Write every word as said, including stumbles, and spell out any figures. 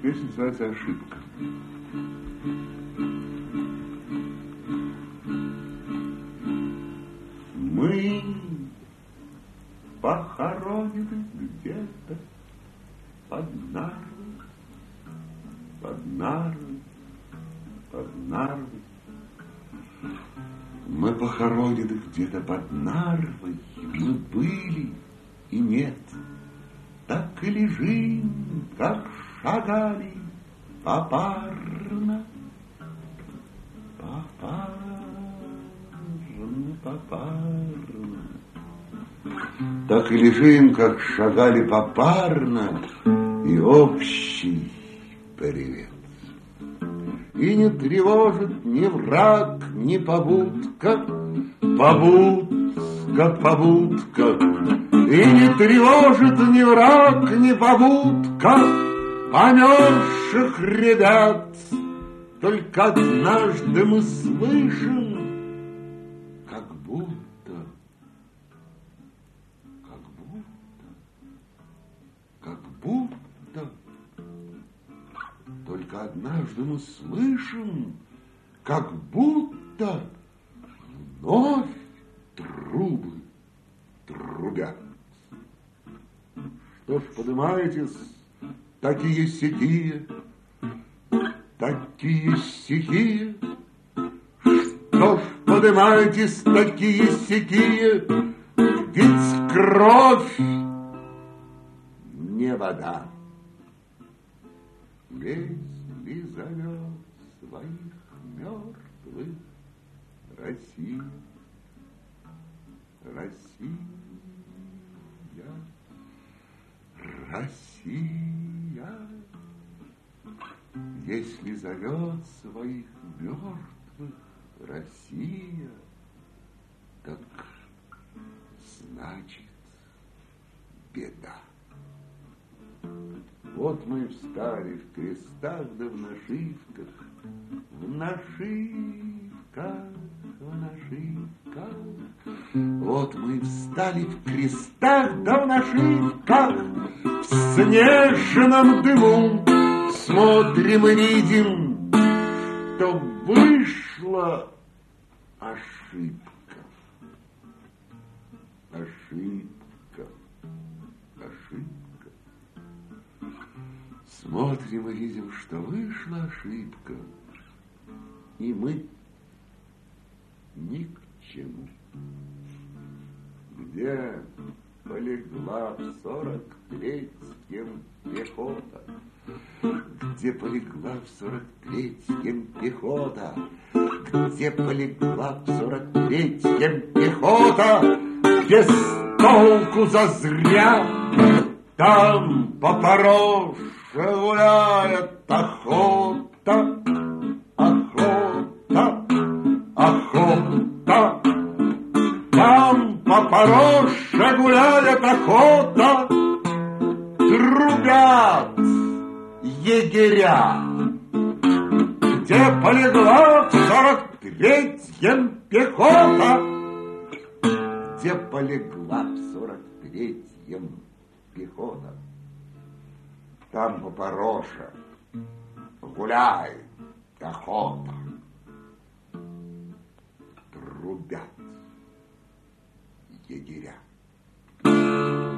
Песня называется «Ошибка». Мы похоронены где-то под Нарвой, под Нарвой, под Нарвой. Мы похоронены где-то под Нарвой, мы были и нет. Так и лежим, как шагали попарно, попарно, попарно. Так и лежим, как шагали попарно, и общий привет. И не тревожит ни враг, ни побудка, побудка, побудка. И не тревожит ни враг, ни побудка померзших ребят. Только однажды мы слышим, как будто, как будто, как будто. Только однажды мы слышим, как будто вновь трубы трубят. Что ж, поднимаетесь, такие сякие, такие стихи. Что ж, поднимаетесь, такие сякие, ведь кровь не вода. Если зовет своих мертвых Россия, Россия, Россия, если зовет своих мертвых Россия, так значит беда. Вот мы встали в крестах да в нашивках, в нашивках, в нашивках. Вот мы встали в крестах да в нашивках, в снежном дыму смотрим и видим, что вышла ошибка. Ошибка, ошибка. Смотрим и видим, что вышла ошибка, и мы ни к чему. Где полегла в сорок третьем пехота? Где полегла в сорок третьем пехота? Где полегла в сорок третьем пехота? Где с толку зазря? Там Попороша гуляет охота, охота, охота. Там Попороша гуляет охота, трубят егеря. Где полегла в сорок третьем пехота? Где полегла в сорок третьем пехота? Там Попороша гуляет охота, трубят егеря.